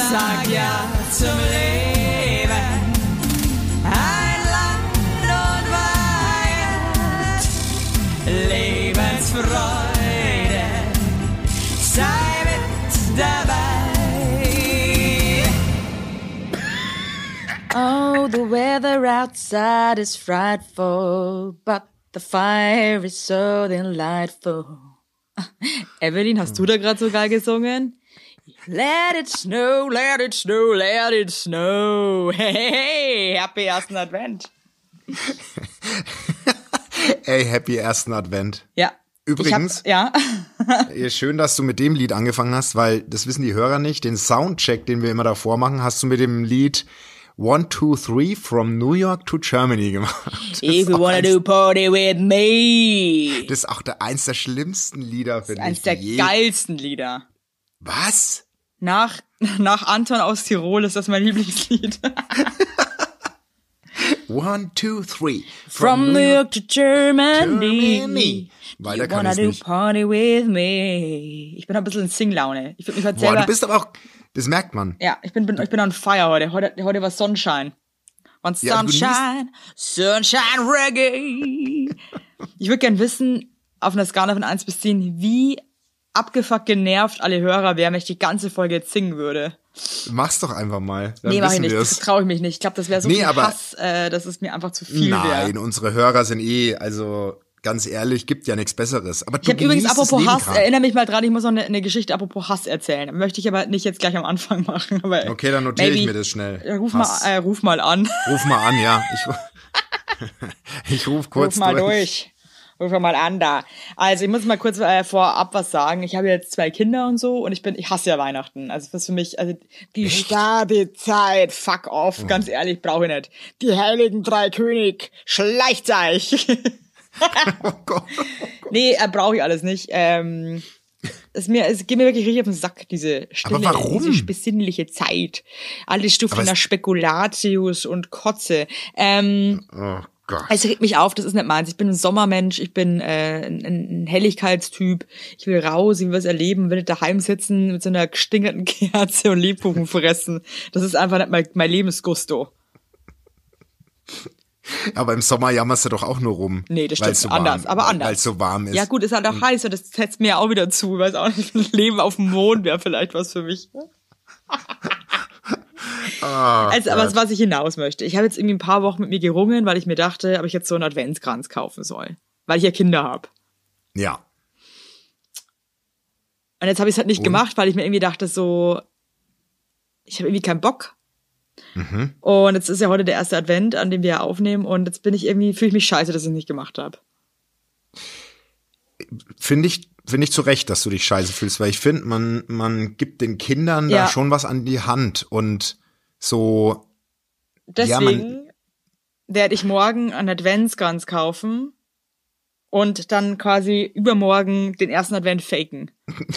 sag ja zum Leben. Ein Land und Weihend, Lebensfreude, sei mit dabei. Oh, the weather outside is frightful, but the fire is so delightful. Evelyn, hast du da gerade so geil gesungen? Let it snow, let it snow, let it snow. Hey, happy ersten Advent. Ey, happy ersten Advent. Ja. Übrigens, ja. Schön, dass du mit dem Lied angefangen hast, weil das wissen die Hörer nicht. Den Soundcheck, den wir immer davor machen, hast du mit dem Lied 1, 2, 3 from New York to Germany gemacht. If you wanna do party with me. Das ist auch eins der schlimmsten Lieder, finde ich. Eins der geilsten Lieder. Was? Nach Anton aus Tirol ist das mein Lieblingslied. 1, 2, 3 from New York to Germany. Weiter You kann wanna ich do nicht. party with me. Ich bin ein bisschen in Singlaune. Ich würde mich heute Boah, selber. du bist aber auch, das merkt man. Ja, ich bin on fire heute. Heute war Sonnenschein. Und Ja, du Sunshine, Sunshine Reggae. Ich würde gern wissen, auf einer Skala von 1 bis 10, wie abgefuckt genervt alle Hörer wären, wenn ich die ganze Folge jetzt singen würde. Mach's doch einfach mal. Dann Nee, mach ich wissen nicht. wir's. Das traue ich mich nicht. Ich glaube, das wäre so viel aber- Hass, dass es mir einfach zu viel wäre. Nein, unsere Hörer sind also ganz ehrlich, gibt ja nichts Besseres. Aber Ich habe übrigens, genießt das apropos Leben Hass, grad. erinnere mich mal dran, ich muss noch eine Geschichte apropos Hass erzählen. Möchte ich aber nicht jetzt gleich am Anfang machen. Aber Okay, dann notiere ich maybe- mir das schnell. Ruf Hass. mal an. Ruf mal an, ja. Ich ruf kurz Ruf mal durch. Ruf mal an da. Also ich muss mal kurz vorab was sagen. Ich habe jetzt 2 Kinder und so und ich hasse ja Weihnachten. Also das ist für mich, also die Sterbezeit, fuck off, ganz ehrlich, brauche ich nicht. Die heiligen 3 König, schleicht euch. Oh Gott. Nee, brauche ich alles nicht. Es geht mir wirklich richtig auf den Sack, diese stille, Aber warum? diese besinnliche Zeit. Alle Stufen nach Spekulatius und Kotze. Oh Gott. Es regt mich auf, das ist nicht meins. Ich bin ein Sommermensch, ich bin ein Helligkeitstyp. Ich will raus, ich will was erleben, will nicht daheim sitzen mit so einer gestingerten Kerze und Lebkuchen fressen. Das ist einfach nicht mein Lebensgusto. Aber im Sommer jammerst du doch auch nur rum. Nee, das weil's stimmt. so Anders, warm, aber anders. Weil es so warm ist. Ja gut, ist halt auch heiß und das setzt mir ja auch wieder zu. Ich weiß auch nicht, ein Leben auf dem Mond wäre vielleicht was für mich. Aber was ich hinaus möchte. Ich habe jetzt irgendwie ein paar Wochen mit mir gerungen, weil ich mir dachte, ob ich jetzt so einen Adventskranz kaufen soll. Weil ich ja Kinder habe. Ja. Und jetzt habe ich es halt nicht gemacht, weil ich mir irgendwie dachte so, ich habe irgendwie keinen Bock. Mhm. Und jetzt ist ja heute der erste Advent, an dem wir aufnehmen und jetzt fühle ich mich scheiße, dass ich es nicht gemacht habe. Finde ich zu Recht, dass du dich scheiße fühlst, weil ich finde, man gibt den Kindern da schon was an die Hand und so. Deswegen werde ich morgen einen Adventskranz kaufen und dann quasi übermorgen den ersten Advent faken.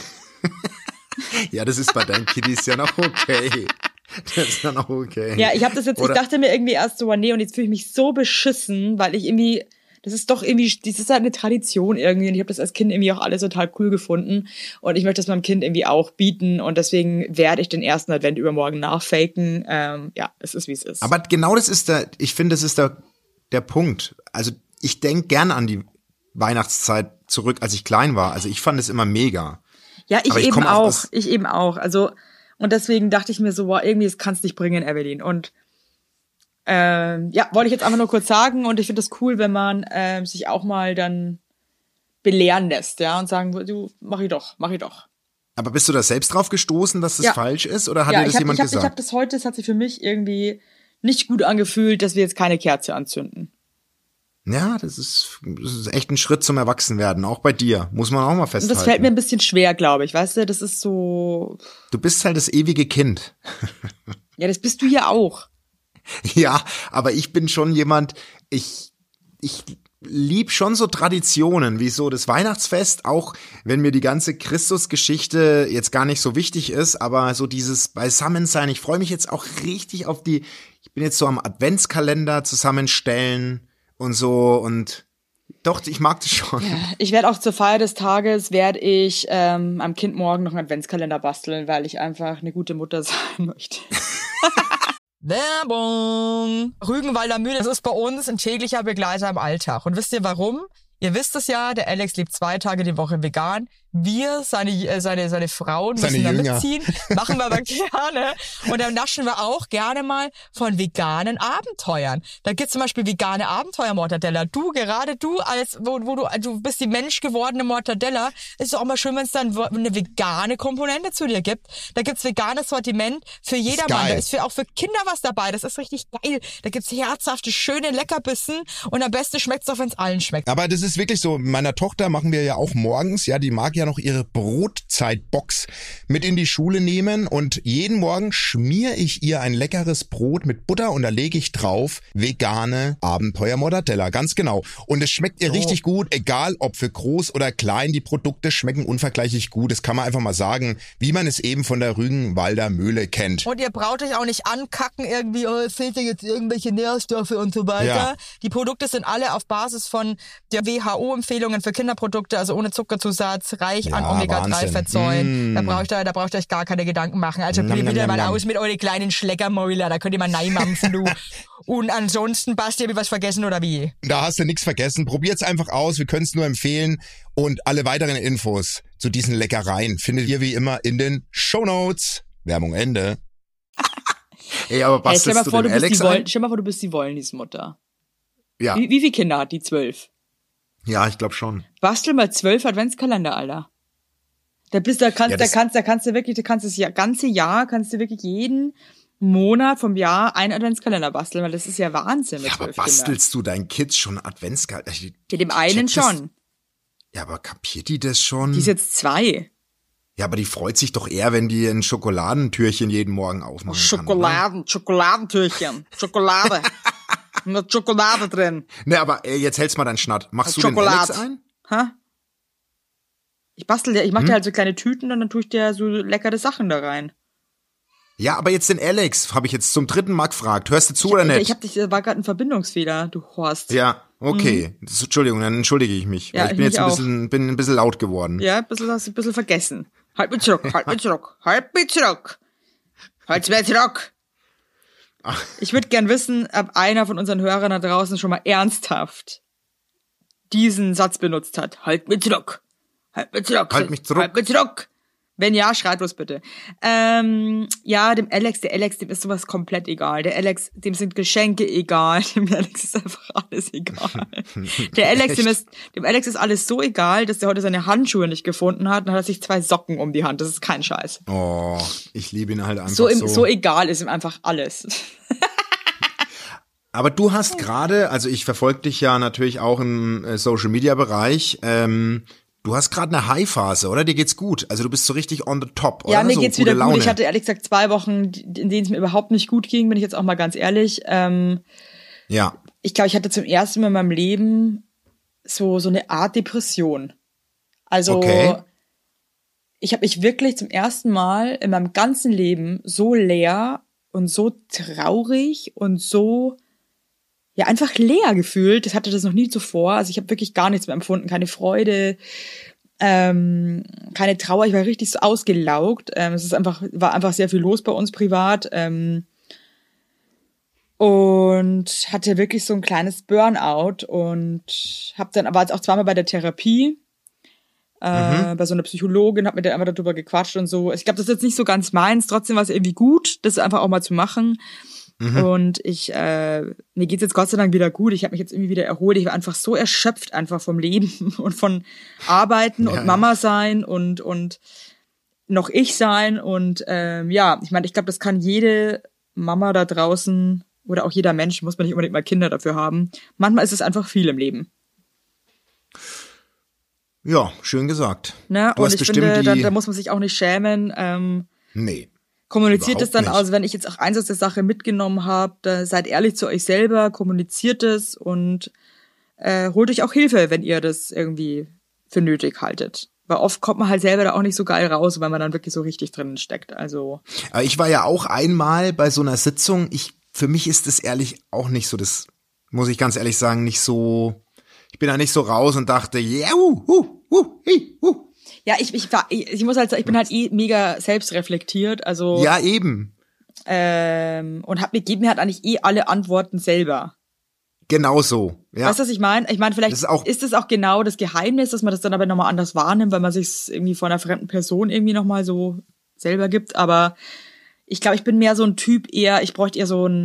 Ja, das ist bei deinen Kiddies ja noch okay. Das ist ja noch okay. Ja, ich dachte mir irgendwie erst so, nee, und jetzt fühle ich mich so beschissen, weil ich irgendwie, das ist halt eine Tradition irgendwie und ich habe das als Kind irgendwie auch alles total cool gefunden und ich möchte das meinem Kind irgendwie auch bieten und deswegen werde ich den ersten Advent übermorgen nachfaken. Ja, es ist, wie es ist. Aber genau das ist ich finde, das ist der Punkt. Also ich denke gern an die Weihnachtszeit zurück, als ich klein war. Also ich fand es immer mega. Ja, ich eben auch. aus Also, und deswegen dachte ich mir so, wow, irgendwie, das kannst nicht bringen, Evelyn. Und wollte ich jetzt einfach nur kurz sagen. Und ich finde das cool, wenn man sich auch mal dann belehren lässt, ja, und sagen, du, mach ich doch. Aber bist du da selbst drauf gestoßen, dass das falsch ist? Oder hat dir das jemand gesagt? Ich habe das heute, das hat sich für mich irgendwie nicht gut angefühlt, dass wir jetzt keine Kerze anzünden. Ja, das ist echt ein Schritt zum Erwachsenwerden, auch bei dir, muss man auch mal Und festhalten. das fällt mir ein bisschen schwer, glaube ich, weißt du, das ist so... Du bist halt das ewige Kind. Ja, das bist du ja auch. Ja, aber ich bin schon jemand, ich lieb schon so Traditionen, wie so das Weihnachtsfest, auch wenn mir die ganze Christusgeschichte jetzt gar nicht so wichtig ist, aber so dieses Beisammensein, ich freue mich jetzt auch richtig auf ich bin jetzt so am Adventskalender zusammenstellen und so und Doch, ich mag das schon. Ja, ich werde auch zur Feier des Tages, werde ich am Kind morgen noch einen Adventskalender basteln, weil ich einfach eine gute Mutter sein möchte. Werbung! Rügenwalder Mühle, das ist bei uns ein täglicher Begleiter im Alltag. Und wisst ihr warum? Ihr wisst es ja, der Alex lebt 2 Tage die Woche vegan. Wir, seine Frauen, müssen da mitziehen. Machen wir aber gerne. Und dann naschen wir auch gerne mal von veganen Abenteuern. Da gibt's zum Beispiel vegane Abenteuer-Mortadella. Du du bist die menschgewordene Mortadella. Ist doch auch mal schön, wenn es dann eine vegane Komponente zu dir gibt. Da gibt's veganes Sortiment für jedermann. Da ist auch für Kinder was dabei. Das ist richtig geil. Da gibt's herzhafte, schöne Leckerbissen. Und am besten schmeckt's auch, wenn's allen schmeckt. Aber das ist wirklich so. Meiner Tochter machen wir ja auch morgens, ja, die mag ja noch ihre Brotzeitbox mit in die Schule nehmen und jeden Morgen schmiere ich ihr ein leckeres Brot mit Butter und da lege ich drauf vegane Abenteuer-Mortadella, ganz genau. Und es schmeckt ihr richtig gut, egal ob für groß oder klein, die Produkte schmecken unvergleichlich gut. Das kann man einfach mal sagen, wie man es eben von der Rügenwalder Mühle kennt. Und ihr braucht euch auch nicht ankacken irgendwie, es fehlt ja jetzt irgendwelche Nährstoffe und so weiter. Ja. Die Produkte sind alle auf Basis von der WHO-Empfehlungen für Kinderprodukte, also ohne Zuckerzusatz, reich an Omega-3-Fettsäuren. Da braucht ihr euch gar keine Gedanken machen. Also probiert wieder mal aus mit euren kleinen Schleckermäuler, da könnt ihr mal neimampfen, du. Und ansonsten, Basti, hab ich was vergessen oder wie? Da hast du nichts vergessen. Probiert's einfach aus, wir können es nur empfehlen. Und alle weiteren Infos zu diesen Leckereien findet ihr wie immer in den Shownotes. Werbung Ende. Ey, aber bastelst du den Alex ein? Stell mal vor, du bist die Wollnies-Mutter. Ja. Wie viele Kinder hat die? 12? Ja, ich glaube schon. Bastel mal 12 Adventskalender, Alter. Da kannst du wirklich jeden Monat vom Jahr einen Adventskalender basteln, weil das ist ja Wahnsinn mit 12 aber bastelst du deinen Kids schon Adventskalender? Ja, dem einen schon. Ja, aber kapiert die das schon? Die ist jetzt 2. Ja, aber die freut sich doch eher, wenn die ein Schokoladentürchen jeden Morgen aufmachen Schokoladentürchen. Schokolade. Mit Schokolade drin. Ne, aber jetzt hältst mal deinen Schnatt. Machst du den Alex ein? Ha? Ich mach dir halt so kleine Tüten und dann tue ich dir so leckere Sachen da rein. Ja, aber jetzt den Alex, habe ich jetzt zum 3. Mal gefragt. Hörst du zu oder nicht? War gerade ein Verbindungsfehler, du Horst. Ja, okay. Entschuldigung, dann entschuldige ich mich. Ja, ich bin jetzt ein bisschen laut geworden. Ja, hast du ein bisschen vergessen. Halt mich zurück. Halt's mir zurück. Ich würde gern wissen, ob einer von unseren Hörern da draußen schon mal ernsthaft diesen Satz benutzt hat. Halt mich zurück. Halt mich zurück. Wenn ja, schreibt uns bitte. Ja, dem Alex, dem ist sowas komplett egal. Der Alex, dem sind Geschenke egal. Dem Alex ist einfach alles egal. Dem Alex ist alles so egal, dass der heute seine Handschuhe nicht gefunden hat und hat sich 2 Socken um die Hand. Das ist kein Scheiß. Oh, ich liebe ihn halt einfach so egal ist ihm einfach alles. Aber du hast gerade, also ich verfolge dich ja natürlich auch im Social-Media-Bereich, du hast gerade eine High-Phase, oder? Dir geht's gut. Also du bist so richtig on the top, oder? Ja, mir so geht's wieder gut. Ich hatte ehrlich gesagt 2 Wochen, in denen es mir überhaupt nicht gut ging, bin ich jetzt auch mal ganz ehrlich. Ja. Ich glaube, ich hatte zum ersten Mal in meinem Leben so eine Art Depression. Also ich habe mich wirklich zum ersten Mal in meinem ganzen Leben so leer und so traurig und so einfach leer gefühlt. Das hatte das noch nie zuvor. Also ich habe wirklich gar nichts mehr empfunden. Keine Freude, keine Trauer. Ich war richtig so ausgelaugt. War einfach sehr viel los bei uns privat. Und hatte wirklich so ein kleines Burnout und war jetzt auch 2-mal bei der Therapie. Bei so einer Psychologin, hab mit der einfach darüber gequatscht und so. Ich glaube, das ist jetzt nicht so ganz meins. Trotzdem war es irgendwie gut, das einfach auch mal zu machen. Und mir geht's jetzt Gott sei Dank wieder gut. Ich habe mich jetzt irgendwie wieder erholt. Ich war einfach so erschöpft einfach vom Leben und von Arbeiten und Mama sein und noch ich sein. Und ich meine, ich glaube, das kann jede Mama da draußen oder auch jeder Mensch, muss man nicht unbedingt mal Kinder dafür haben. Manchmal ist es einfach viel im Leben. Ja, schön gesagt. Ne? Und ich finde, da muss man sich auch nicht schämen. Nee. Kommuniziert es dann aus, wenn ich jetzt auch eins aus der Sache mitgenommen habe, seid ehrlich zu euch selber, kommuniziert es und holt euch auch Hilfe, wenn ihr das irgendwie für nötig haltet. Weil oft kommt man halt selber da auch nicht so geil raus, weil man dann wirklich so richtig drin steckt. Also. Aber ich war ja auch einmal bei so einer Sitzung. Für mich ist das ehrlich auch nicht so, das muss ich ganz ehrlich sagen, nicht so ich bin da nicht so raus und dachte, yeah, hi. Ja, ich muss halt sagen, ich bin halt mega selbstreflektiert, also. Ja, eben. Und gebe mir halt eigentlich alle Antworten selber. Genau so. Ja. Weißt du, was ich meine? Ich meine, vielleicht ist es auch genau das Geheimnis, dass man das dann aber nochmal anders wahrnimmt, weil man sich irgendwie von einer fremden Person irgendwie nochmal so selber gibt. Aber ich glaube, ich bin mehr so ein Typ ich bräuchte eher so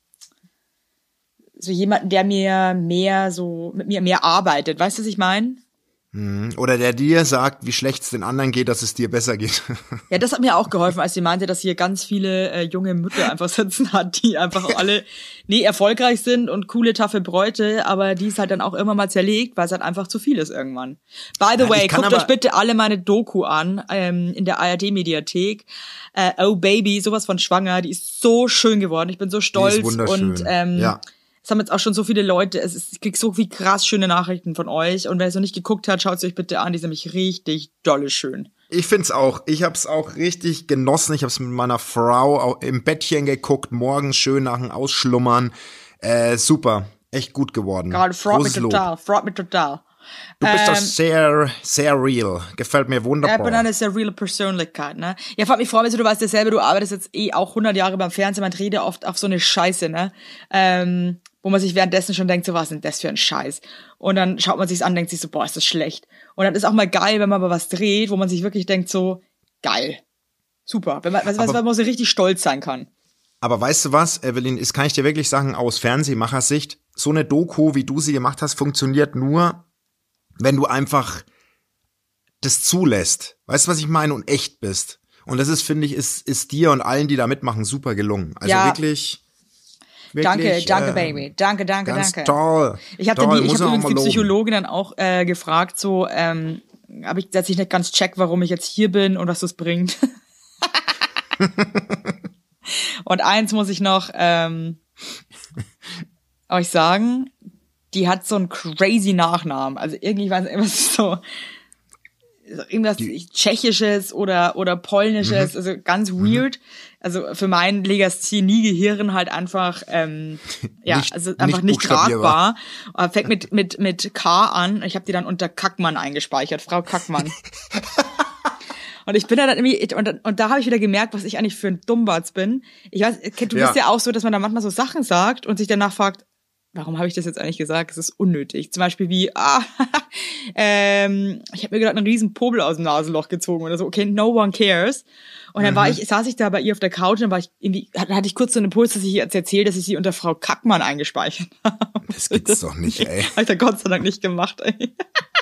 jemanden, der mit mir mehr arbeitet. Weißt du, was ich meine? Oder der dir sagt, wie schlecht es den anderen geht, dass es dir besser geht. Ja, das hat mir auch geholfen, als sie meinte, dass hier ganz viele junge Mütter einfach sitzen hat, die einfach alle erfolgreich sind und coole, taffe Bräute, aber die es halt dann auch immer mal zerlegt, weil es halt einfach zu viel ist irgendwann. By the way, guckt euch bitte alle meine Doku an, in der ARD-Mediathek. Oh Baby, sowas von schwanger, die ist so schön geworden. Ich bin so stolz. Die ist wunderschön. Und ja. Es haben jetzt auch schon so viele Leute, ich krieg so viel krass schöne Nachrichten von euch. Und wer es noch nicht geguckt hat, schaut es euch bitte an. Die ist nämlich richtig dolle schön. Ich find's auch. Ich hab's auch richtig genossen. Ich hab's mit meiner Frau auch im Bettchen geguckt, morgens schön nach dem Ausschlummern. Super. Echt gut geworden. Gerade freut mich total. Du bist doch sehr, sehr real. Gefällt mir wunderbar. Ich bin eine sehr reale Persönlichkeit, ne? Ja, vor allem, ich freue mich so, du weißt ja selber, du arbeitest jetzt auch 100 Jahre beim Fernsehen, man redet oft auf so eine Scheiße, ne? Wo man sich währenddessen schon denkt, so, was ist denn das für ein Scheiß? Und dann schaut man sich's an, denkt sich so, boah, ist das schlecht. Und dann ist auch mal geil, wenn man mal was dreht, wo man sich wirklich denkt, so, geil. Super. Wenn man so richtig stolz sein kann. Aber weißt du was, Evelyn, das kann ich dir wirklich sagen, aus Fernsehmachersicht, so eine Doku, wie du sie gemacht hast, funktioniert nur, wenn du einfach das zulässt. Weißt du, was ich meine? Und echt bist. Und das ist, finde ich, ist dir und allen, die da mitmachen, super gelungen. Also ja. Wirklich, danke, Baby. Danke. Ganz toll. Ich habe übrigens die Psychologin dann auch gefragt, so, dass ich nicht ganz check, warum ich jetzt hier bin und was das bringt. Und eins muss ich noch euch sagen, die hat so einen crazy Nachnamen. Also irgendwie weiß ich irgendwas Tschechisches oder Polnisches, also ganz weird. Also für mein Legasthenie-Gehirn halt einfach, einfach nicht tragbar. Fängt mit K an. Ich habe die dann unter Kackmann eingespeichert, Frau Kackmann. Und ich bin da dann irgendwie, und da habe ich wieder gemerkt, was ich eigentlich für ein Dummbatz bin. Ich weiß, du bist ja auch so, dass man da manchmal so Sachen sagt und sich danach fragt, warum habe ich das jetzt eigentlich gesagt? Das ist unnötig. Zum Beispiel wie, ich habe mir gerade einen riesen Popel aus dem Nasenloch gezogen oder so. Okay, no one cares. Und dann saß ich da bei ihr auf der Couch und dann hatte ich kurz so einen Impuls, dass ich ihr jetzt erzähle, dass ich sie unter Frau Kackmann eingespeichert habe. Das gibt's doch nicht, ey. Habe ich da Gott sei Dank nicht gemacht, ey.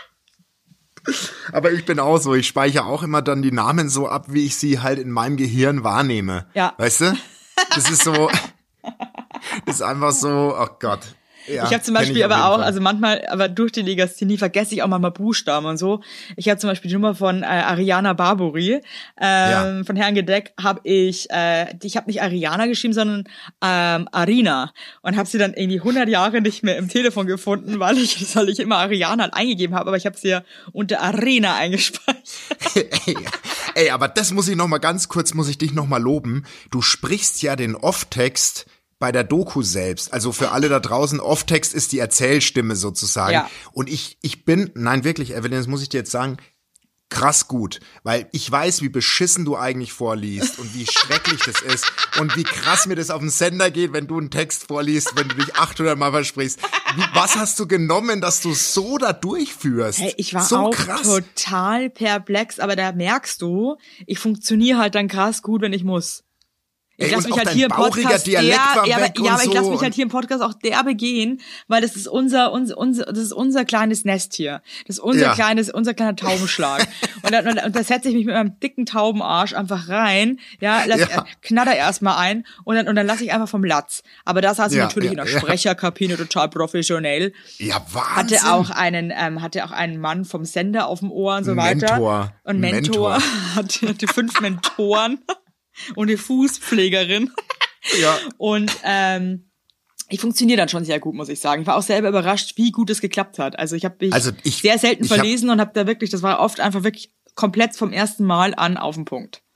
Aber ich bin auch so, ich speichere auch immer dann die Namen so ab, wie ich sie halt in meinem Gehirn wahrnehme. Ja. Weißt du? Das ist so, das ist einfach so, oh Gott. Ja, ich habe zum Beispiel aber auch, also manchmal, aber durch die Legasthenie vergesse ich auch manchmal Buchstaben und so. Ich habe zum Beispiel die Nummer von Ariana Barbori, von Herrn Gedeck, ich habe nicht Ariana geschrieben, sondern Arina und habe sie dann irgendwie 100 Jahre nicht mehr im Telefon gefunden, weil ich immer Ariana halt eingegeben habe, aber ich habe sie ja unter Arena eingespeichert. Ey, aber das muss ich dich noch mal loben. Du sprichst ja den Off-Text bei der Doku selbst, also für alle da draußen, Off-Text ist die Erzählstimme sozusagen. Ja. Und ich bin, nein wirklich, Evelyn, das muss ich dir jetzt sagen, krass gut, weil ich weiß, wie beschissen du eigentlich vorliest und wie schrecklich das ist und wie krass mir das auf den Sender geht, wenn du einen Text vorliest, wenn du dich 800 Mal versprichst. Was hast du genommen, dass du so da durchführst? Hey, ich war so auch krass. Total perplex, aber da merkst du, ich funktioniere halt dann krass gut, wenn ich muss. Ich lasse mich halt hier im Podcast ich lasse mich halt hier im Podcast auch derbe gehen, weil das ist unser kleines Nest hier. Das ist unser kleiner Taubenschlag. und da setze ich mich mit meinem dicken Taubenarsch einfach rein, knatter erstmal ein und dann lasse ich einfach vom Latz. Aber da saß ich natürlich in der Sprecherkabine total professionell. Ja, Wahnsinn. Hatte auch einen Mann vom Sender auf dem Ohr und so weiter. Mentor. Hatte 5 Mentoren. Und eine Fußpflegerin. Ja. Und ich funktioniere dann schon sehr gut, muss ich sagen. Ich war auch selber überrascht, wie gut es geklappt hat. Also ich habe mich sehr selten verlesen und habe da wirklich, das war oft einfach wirklich komplett vom ersten Mal an auf den Punkt.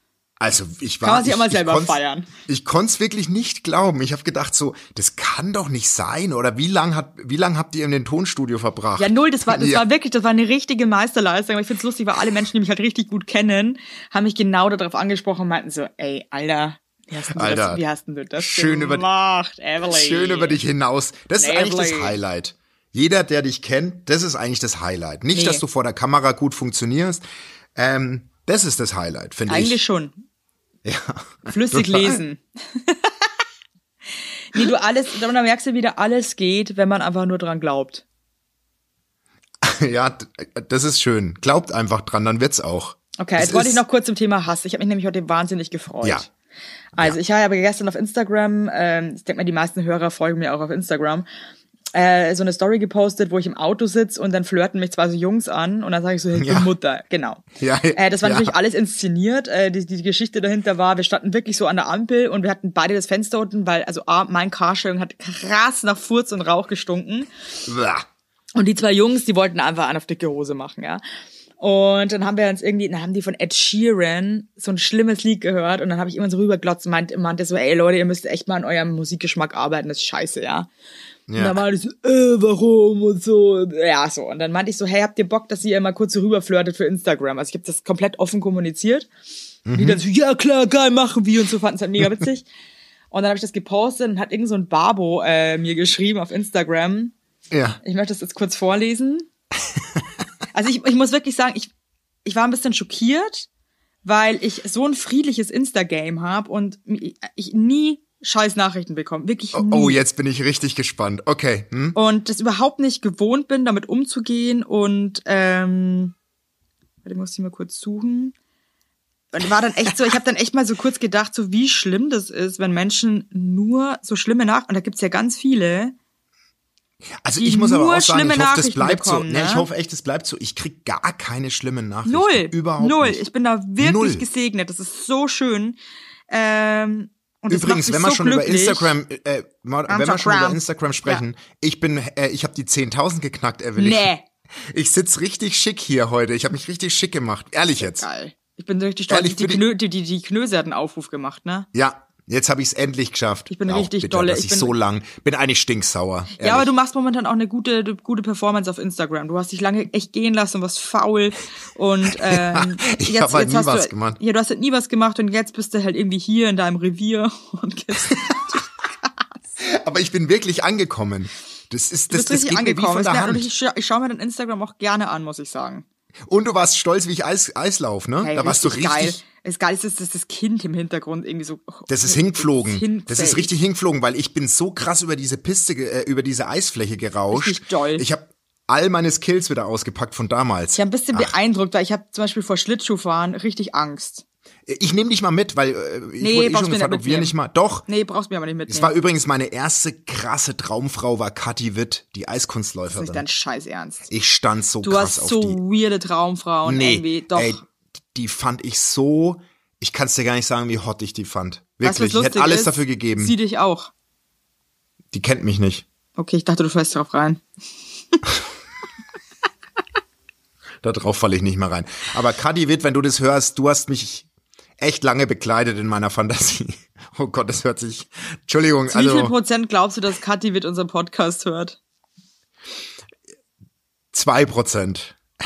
Also ich war, Kann man sich auch mal selber feiern. Ich konnte es wirklich nicht glauben. Ich habe gedacht so, das kann doch nicht sein. Oder wie lang habt ihr in den Tonstudio verbracht? Ja, null, das war wirklich, das war eine richtige Meisterleistung. Aber ich find's lustig, weil alle Menschen, die mich halt richtig gut kennen, haben mich genau darauf angesprochen und meinten so, ey, Alter, wie hast denn du das gemacht, Evelyn? Schön über dich hinaus. Das ist eigentlich das Highlight. Jeder, der dich kennt, das ist eigentlich das Highlight. Nicht, dass du vor der Kamera gut funktionierst. Das ist das Highlight, finde ich. Eigentlich schon. Ja. Flüssig Total. lesen. Nee, da merkst du wieder, alles geht, wenn man einfach nur dran glaubt. Ja, das ist schön. Glaubt einfach dran, dann wird's auch. Okay, jetzt wollte ich noch kurz zum Thema Hass. Ich habe mich nämlich heute wahnsinnig gefreut. Ja. Also ich habe gestern auf Instagram, ich denke mal, die meisten Hörer folgen mir auch auf Instagram, so eine Story gepostet, wo ich im Auto sitze und dann flirten mich zwei so Jungs an und dann sage ich so, hey, ich bin Mutter, genau. Ja, das war natürlich alles inszeniert. Die Geschichte dahinter war, wir standen wirklich so an der Ampel und wir hatten beide das Fenster unten, weil mein Carsharing hat krass nach Furz und Rauch gestunken. Blah. Und die zwei Jungs, die wollten einfach einen auf dicke Hose machen, ja. Und dann haben die von Ed Sheeran so ein schlimmes Lied gehört und dann habe ich immer so rüberglotzt und meinte so, ey Leute, ihr müsst echt mal an eurem Musikgeschmack arbeiten, das ist scheiße, ja. Und dann meinte ich so, warum und so. Ja, so. Und dann meinte ich so, hey, habt ihr Bock, dass ihr mal kurz so rüberflirtet für Instagram? Also ich habe das komplett offen kommuniziert. Und die dann so, ja klar, geil, machen wir und so, fanden es halt mega witzig. Und dann habe ich das gepostet und hat irgend so ein Babo mir geschrieben auf Instagram. Ja. Ich möchte das jetzt kurz vorlesen. Also ich muss wirklich sagen, ich war ein bisschen schockiert, weil ich so ein friedliches Insta-Game habe und ich nie scheiß Nachrichten bekomme. Wirklich nie. Oh, jetzt bin ich richtig gespannt. Okay. Und das überhaupt nicht gewohnt bin, damit umzugehen und warte, muss ich mal kurz suchen. Und war dann echt so, ich habe dann echt mal so kurz gedacht, so wie schlimm das ist, wenn Menschen nur so schlimme Nachrichten, und da gibt's ja ganz viele. Also ich muss aber auch sagen, ich hoffe, das bleibt bekommen, so. ne? Ich hoffe echt, das bleibt so. Ich krieg gar keine schlimmen Nachrichten. Null. Überhaupt Null. nicht. Ich bin da wirklich 0. gesegnet. Das ist so schön. Und übrigens, wenn wir so schon über Instagram, Instagram. sprechen, ich habe die 10.000 geknackt, Evelyn. Nee. Ich sitz richtig schick hier heute. Ich habe mich richtig schick gemacht. Ehrlich jetzt. Geil. Ich bin richtig stolz. Ehrlich, Die Knöse hat einen Aufruf gemacht, ne? Ja, jetzt habe ich es endlich geschafft. Ich bin auch richtig bitter, dolle. Dass ich so lang bin eigentlich stinksauer. Ehrlich. Ja, aber du machst momentan auch eine gute Performance auf Instagram. Du hast dich lange echt gehen lassen und warst faul. Und ich habe halt nie was gemacht. Ja, du hast halt nie was gemacht und jetzt bist du halt irgendwie hier in deinem Revier und Aber ich bin wirklich angekommen. Das geht mir angekommen. wie von der Hand. Ich schaue mir dein Instagram auch gerne an, muss ich sagen. Und du warst stolz, wie ich Eislauf, ne? Hey, da warst du richtig geil. Das Geilste ist, dass das Kind im Hintergrund irgendwie so. Das ist hingeflogen. Das ist richtig hingeflogen, weil ich bin so krass über diese Piste, über diese Eisfläche gerauscht. Richtig doll. Ich habe all meine Skills wieder ausgepackt von damals. Ich habe ein bisschen beeindruckt, weil ich habe zum Beispiel vor Schlittschuhfahren richtig Angst. Ich nehme dich mal mit, weil ich wurde schon gefragt, ob wir nicht mal. Doch. Nee, brauchst du mir aber nicht mitnehmen. Es war übrigens meine erste krasse Traumfrau, war Kathi Witt, die Eiskunstläuferin. Das ist nicht dein Scheiß Ernst. Ich stand so du krass hast auf so die. weirde Traumfrauen irgendwie. Doch. Ey, die fand ich so. Ich kann es dir gar nicht sagen, wie hot ich die fand. Weißt du, was Wirklich, ich hätte alles ist? dafür gegeben. Sie dich auch. Die kennt mich nicht. Okay, ich dachte, du fällst drauf rein. Da drauf falle ich nicht mehr rein. Aber Kathi Witt, wenn du das hörst, du hast mich echt lange bekleidet in meiner Fantasie. Oh Gott, das hört sich. Entschuldigung. Wie viel Prozent glaubst du, dass Kathi Witt unseren Podcast hört? 2%.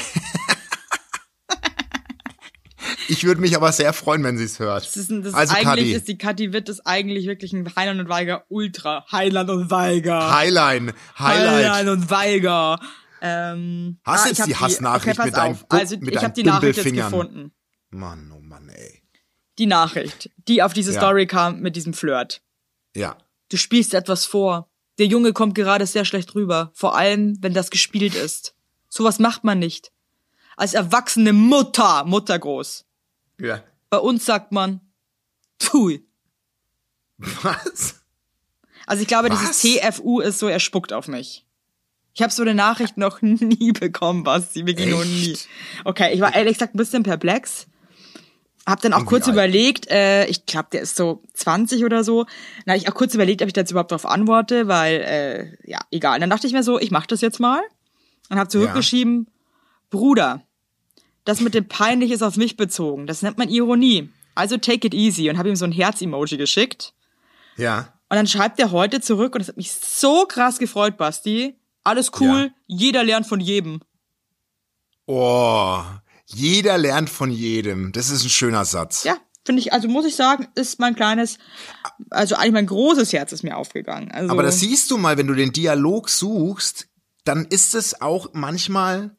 Ich würde mich aber sehr freuen, wenn sie es hört. Also eigentlich ist die Kathi Witt ist eigentlich wirklich ein Heiland und Weiger Ultra. Heiland und Weiger. Highline. Heiland und Weiger. Hast du jetzt die Hassnachricht mit deinen ich habe die Nachricht jetzt gefunden. Mann, oh Mann, ey. Die Nachricht, die auf diese Story kam mit diesem Flirt. Ja. Du spielst etwas vor. Der Junge kommt gerade sehr schlecht rüber. Vor allem, wenn das gespielt ist. Sowas macht man nicht. Als erwachsene Mutter groß. Ja. Bei uns sagt man, pfui. Was? Also ich glaube, dieses TFU ist so, er spuckt auf mich. Ich habe so eine Nachricht noch nie bekommen, Basti, wirklich noch nie. Okay, ich war ehrlich gesagt ein bisschen perplex. Hab dann auch kurz überlegt, ich glaube, der ist so 20 oder so. Dann habe ich auch kurz überlegt, ob ich da jetzt überhaupt drauf antworte, weil, ja, egal. Dann dachte ich mir so, ich mache das jetzt mal. Und habe zurückgeschrieben, Bruder, das mit dem peinlich ist auf mich bezogen. Das nennt man Ironie. also take it easy und habe ihm so ein Herz-Emoji geschickt. Ja. Und dann schreibt er heute zurück und das hat mich so krass gefreut, Basti. Alles cool, jeder lernt von jedem. Oh, jeder lernt von jedem. Das ist ein schöner Satz. Ja, finde ich, also muss ich sagen, ist mein kleines, also eigentlich mein großes Herz ist mir aufgegangen. Also, Aber das siehst du mal, wenn du den Dialog suchst, dann ist es auch manchmal.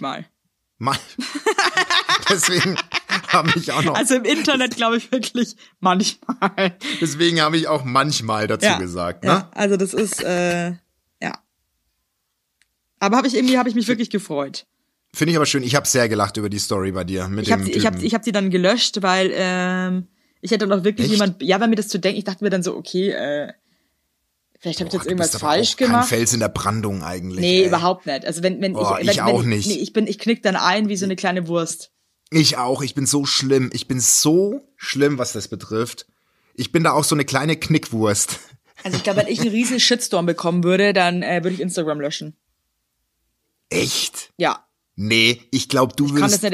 Deswegen habe ich auch noch. Also im Internet glaube ich wirklich manchmal. Deswegen habe ich auch manchmal dazu gesagt. Ne? Ja, also das ist, ja. Aber habe ich mich wirklich gefreut. Finde ich aber schön. Ich habe sehr gelacht über die Story bei dir. Ich habe sie dann gelöscht, weil ich hätte noch wirklich jemand, ja, bei mir das zu denken, ich dachte mir dann so, okay, vielleicht habe ich jetzt irgendwas falsch gemacht. Kein Fels in der Brandung eigentlich. Nee, überhaupt nicht. Also wenn ich auch nicht. Nee, ich knick dann ein wie so eine kleine Wurst. Ich auch. Ich bin so schlimm. Was das betrifft. Ich bin da auch so eine kleine Knickwurst. Also ich glaube, wenn ich einen riesen Shitstorm bekommen würde, dann würde ich Instagram löschen. Echt? Ja. Nee, ich glaube, du würdest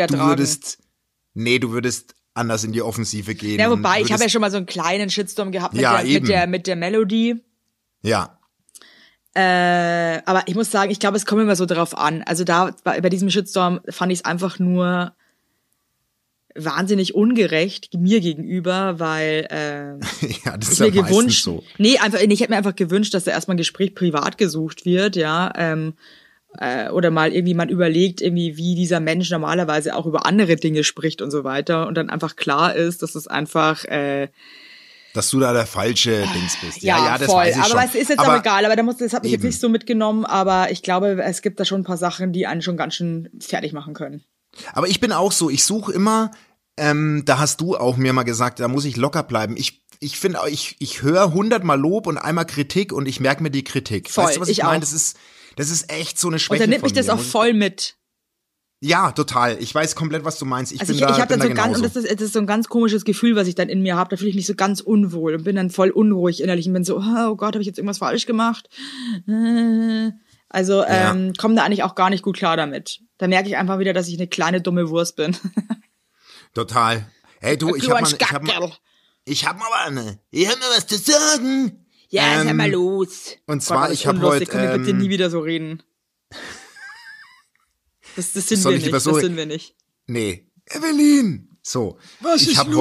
anders in die Offensive gehen. Ja, wobei, ich habe ja schon mal so einen kleinen Shitstorm gehabt mit der Melodie. Ja. Aber ich muss sagen, ich glaube, es kommt immer so drauf an. Also da bei diesem Shitstorm fand ich es einfach nur wahnsinnig ungerecht mir gegenüber, weil ja, das ich ist mir ja gewünscht, so. ich hätte mir einfach gewünscht, dass da erstmal ein Gespräch privat gesucht wird, ja, oder mal irgendwie man überlegt, irgendwie wie dieser Mensch normalerweise auch über andere Dinge spricht und so weiter und dann einfach klar ist, dass es einfach dass du da der falsche Dings bist. Ja, das voll. weiß ich schon. Aber es ist jetzt auch egal, aber das hat mich eben jetzt nicht so mitgenommen, aber ich glaube, es gibt da schon ein paar Sachen, die einen schon ganz schön fertig machen können. Aber ich bin auch so, ich suche immer, da hast du auch mir mal gesagt, da muss ich locker bleiben. Ich finde, ich höre 100-mal Lob und einmal Kritik und ich merke mir die Kritik. Voll, weißt du, was ich meine? Das ist echt so eine Schwäche. Und dann nimmt mich das auch voll mit. Ja, total. Ich weiß komplett, was du meinst. Ich habe dann so ganz, und das ist so ein ganz komisches Gefühl, was ich dann in mir habe. Da fühle ich mich so ganz unwohl und bin dann voll unruhig innerlich und bin so, oh Gott, habe ich jetzt irgendwas falsch gemacht? Also komme da eigentlich auch gar nicht gut klar damit. Da merke ich einfach wieder, dass ich eine kleine dumme Wurst bin. Total. Hey du, ich hab mal was zu sagen. Ja, hör mal los. Und zwar, Gott, ich habe heute... Können wir bitte nie wieder so reden. Das sind wir nicht. Nee. Evelyn! So. Ich habe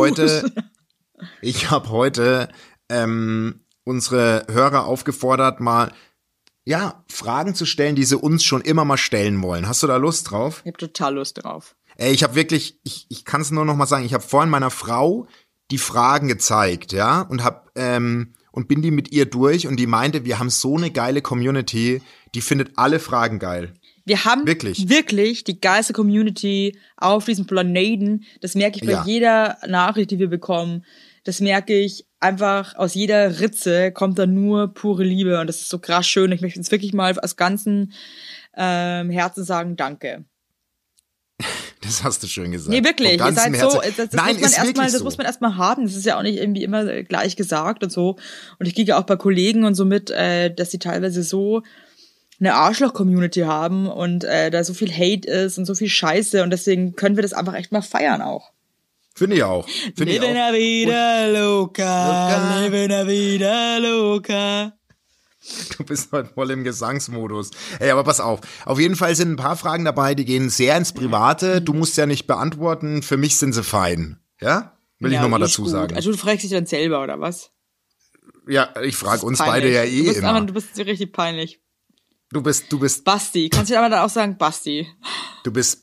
heute unsere Hörer aufgefordert, mal Fragen zu stellen, die sie uns schon immer mal stellen wollen. Hast du da Lust drauf? Ich habe total Lust drauf. Ey, ich habe wirklich, ich kann es nur noch mal sagen, ich habe vorhin meiner Frau die Fragen gezeigt, ja, und bin die mit ihr durch und die meinte, wir haben so eine geile Community, die findet alle Fragen geil. Wir haben wirklich die geilste Community auf diesem Planeten. Das merke ich bei jeder Nachricht, die wir bekommen. Das merke ich einfach, aus jeder Ritze kommt da nur pure Liebe und das ist so krass schön. Ich möchte jetzt wirklich mal aus ganzem Herzen sagen, danke. Das hast du schön gesagt. Nee, wirklich. Ihr seid so, das so. muss man erstmal haben. Das ist ja auch nicht irgendwie immer gleich gesagt und so. Und ich kriege ja auch bei Kollegen und so mit, dass sie teilweise so eine Arschloch-Community haben und da so viel Hate ist und so viel Scheiße und deswegen können wir das einfach echt mal feiern auch. Finde ich auch. Living la vida loca, living la vida loca. Du bist heute voll im Gesangsmodus. Hey, aber pass auf. Auf jeden Fall sind ein paar Fragen dabei, die gehen sehr ins Private. Du musst ja nicht beantworten. Für mich sind sie fein. Ja? Will ich nochmal dazu sagen. Also du fragst dich dann selber, oder was? Ja, ich frage uns beide ja immer. Du bist richtig peinlich. Du bist. Basti. Kannst du aber dann auch sagen, Basti. Du bist.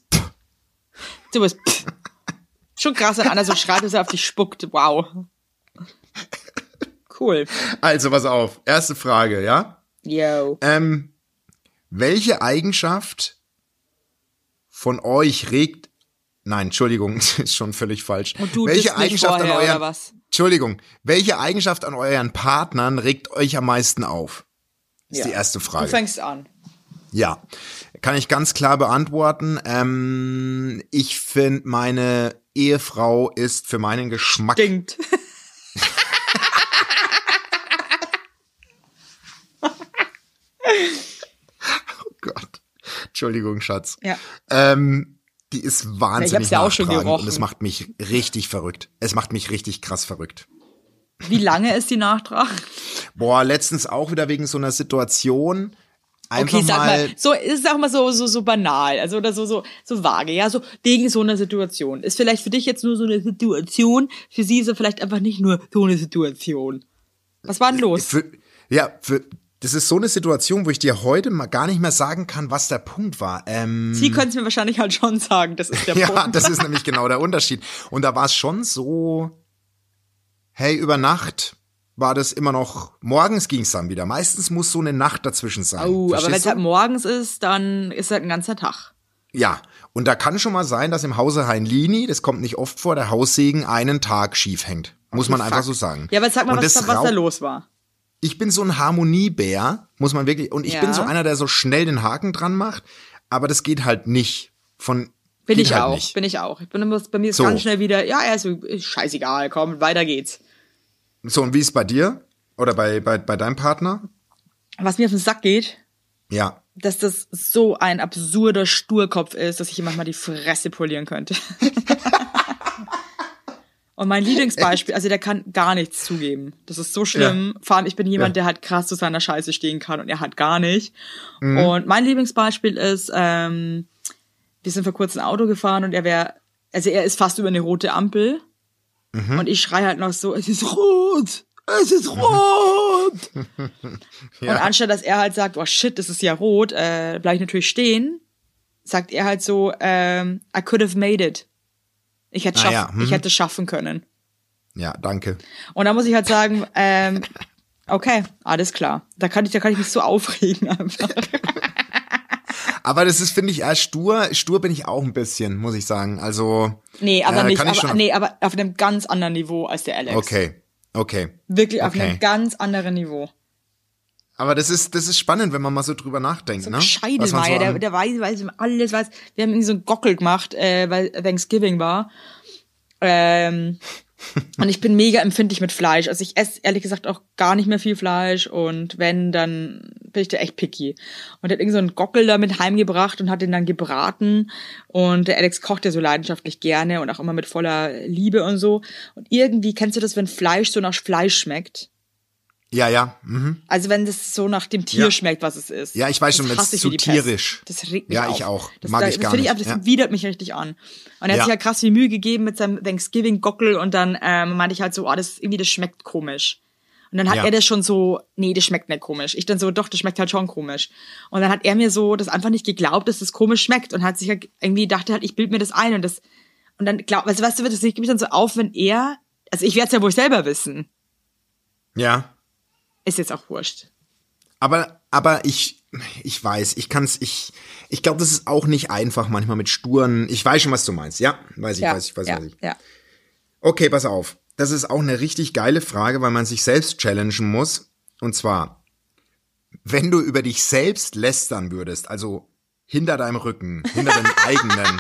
Schon krass, wenn einer so schreibt, dass er auf dich spuckt. Wow. Cool. Also, pass auf. Erste Frage, ja? Yo. Welche Eigenschaft von euch regt... Nein, Entschuldigung, das ist schon völlig falsch. Und du welche Eigenschaft vorher, an euren... oder was? Entschuldigung. Welche Eigenschaft an euren Partnern regt euch am meisten auf? Ist die erste Frage. Du fängst an. Ja. Kann ich ganz klar beantworten. Ich finde, meine Ehefrau ist für meinen Geschmack... Stinkt. Oh Gott. Entschuldigung, Schatz. Ja. Die ist Ich wahnsinnig hab's ja auch schon nachtragend gerochen. und es macht mich richtig verrückt. Es macht mich richtig krass verrückt. Wie lange ist die Nachtrag? Boah, letztens auch wieder wegen so einer Situation. Einfach Okay, sag mal, mal, so ist auch mal so banal, also oder so vage, ja, so wegen so einer Situation. Ist vielleicht für dich jetzt nur so eine Situation, für sie ist es vielleicht einfach nicht nur so eine Situation. Was war denn los? das ist so eine Situation, wo ich dir heute mal gar nicht mehr sagen kann, was der Punkt war. Sie können es mir wahrscheinlich halt schon sagen, das ist der Ja, Punkt. das ist nämlich genau der Unterschied. Und da war es schon so, hey, über Nacht war das immer noch, morgens ging es dann wieder. Meistens muss so eine Nacht dazwischen sein. Oh, aber Verstehst wenn es du? halt morgens ist, dann ist halt ein ganzer Tag. Ja, und da kann schon mal sein, dass im Hause Heinlini, das kommt nicht oft vor, der Haussegen einen Tag schief hängt. Muss man einfach so sagen. Ja, aber sag mal, Und was das da los war. Ich bin so ein Harmoniebär, muss man wirklich, und ich Ja. bin so einer, der so schnell den Haken dran macht, aber das geht halt nicht. Bin geht ich halt auch, nicht. bin ich auch. Bei mir ist So. ganz schnell wieder, ja, also scheißegal, komm, weiter geht's. So, und wie ist es bei dir? Oder bei deinem Partner? Was mir auf den Sack geht, Ja. dass das so ein absurder Sturkopf ist, dass ich ihm manchmal die Fresse polieren könnte. Und mein Lieblingsbeispiel, also der kann gar nichts zugeben. Das ist so schlimm. Ja. Vor allem, ich bin jemand, Ja. der halt krass zu seiner Scheiße stehen kann und er halt gar nicht. Und mein Lieblingsbeispiel ist, wir sind vor kurzem Auto gefahren und er ist fast über eine rote Ampel. Und ich schreie halt noch so, es ist rot! Es ist rot! Ja. Und anstatt, dass er halt sagt, oh shit, das ist ja rot, bleib ich natürlich stehen, sagt er halt so, I could have made it. Ich hätte es schaffen können. Ja, danke. Und da muss ich halt sagen, okay, alles klar. Da kann ich mich so aufregen einfach. Aber das ist, finde ich, stur. Stur bin ich auch ein bisschen, muss ich sagen. Also. Nee, aber nicht, kann ich schon- aber auf einem ganz anderen Niveau als der Alex. Okay. Wirklich auf Okay. einem ganz anderen Niveau. Aber das ist spannend, wenn man mal so drüber nachdenkt, So ne? ein Was man Scheidelmeier, so an- der weiß alles weiß. Wir haben irgendwie so einen Gockel gemacht, weil Thanksgiving war. Und ich bin mega empfindlich mit Fleisch. Also ich esse ehrlich gesagt auch gar nicht mehr viel Fleisch und wenn, dann bin ich da echt picky. Und er hat irgend so einen Gockel damit heimgebracht und hat den dann gebraten. Und der Alex kocht ja so leidenschaftlich gerne und auch immer mit voller Liebe und so. Und irgendwie, kennst du das, wenn Fleisch so nach Fleisch schmeckt? Ja. Mhm. Also wenn das so nach dem Tier Ja. schmeckt, was es ist. Ja, ich weiß schon, Das wenn es hasse ich zu wie die Pest. tierisch. Das regt mich Ja, auf. ich auch. Das, Mag da, ich gar finde nicht. Das Ja. widert mich richtig an. Und er hat Ja. sich ja krass viel Mühe gegeben mit seinem Thanksgiving-Gockel und dann meinte ich halt so, das schmeckt komisch. Und dann hat Ja. er das schon so, nee, das schmeckt nicht komisch. Ich dann so, doch, das schmeckt halt schon komisch. Und dann hat er mir so das einfach nicht geglaubt, dass das komisch schmeckt und hat sich halt irgendwie dachte halt, ich bild mir das ein und dann weißt du, das regt mich dann so auf, wenn er, also ich werde es ja wohl selber wissen. Ja. Ist jetzt auch wurscht. Aber ich weiß, ich glaube, das ist auch nicht einfach manchmal mit Sturen. Ich weiß schon, was du meinst. Ja, weiß ich. Ja. Okay, pass auf. Das ist auch eine richtig geile Frage, weil man sich selbst challengen muss. Und zwar, wenn du über dich selbst lästern würdest, also hinter deinem Rücken, hinter deinem eigenen.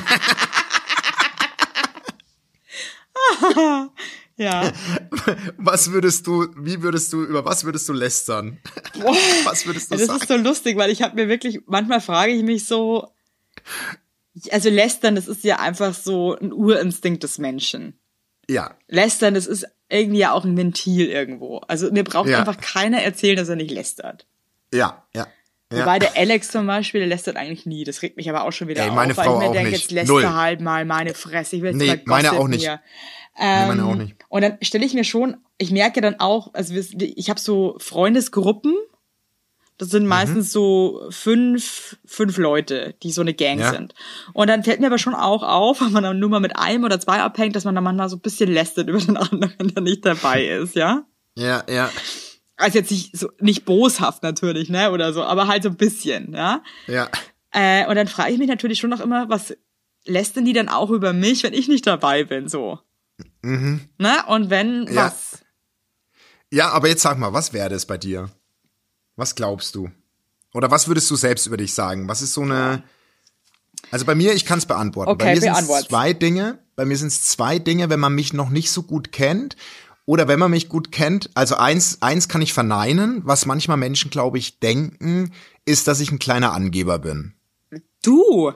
Ja. Über was würdest du lästern? Was würdest du Das sagen? ist so lustig, weil manchmal frage ich mich so, also lästern, das ist ja einfach so ein Urinstinkt des Menschen. Ja, Lästern, das ist irgendwie ja auch ein Ventil irgendwo. Also mir braucht Ja. einfach keiner erzählen, dass er nicht lästert. ja. Wobei der Alex zum Beispiel, der lästert eigentlich nie. Das regt mich aber auch schon wieder Ey, auf, meine weil Frau ich mir auch denke, nicht. jetzt läster Null. halt mal meine Fresse. Ich will jetzt Nee, mal meine Gossip auch nicht. hier. Meine auch nicht. Und dann stelle ich mir schon, ich merke dann auch, also ich habe so Freundesgruppen, das sind meistens so fünf Leute, die so eine Gang Ja. sind. Und dann fällt mir aber schon auch auf, wenn man dann nur mal mit einem oder zwei abhängt, dass man dann manchmal so ein bisschen lästert über den anderen, der nicht dabei ist, ja? Ja. Also jetzt nicht boshaft natürlich, ne, oder so, aber halt so ein bisschen, ja? Ja. Und dann frage ich mich natürlich schon noch immer, was lästern die dann auch über mich, wenn ich nicht dabei bin, so? Ne? Und wenn, Ja. was? Ja, aber jetzt sag mal, was wäre das bei dir? Was glaubst du? Oder was würdest du selbst über dich sagen? Was ist so eine... Also bei mir, ich kann es beantworten. Okay, bei mir sind es beantwort's. zwei Dinge. Bei mir sind es zwei Dinge, wenn man mich noch nicht so gut kennt oder wenn man mich gut kennt. Also eins kann ich verneinen. Was manchmal Menschen, glaube ich, denken, ist, dass ich ein kleiner Angeber bin. Du?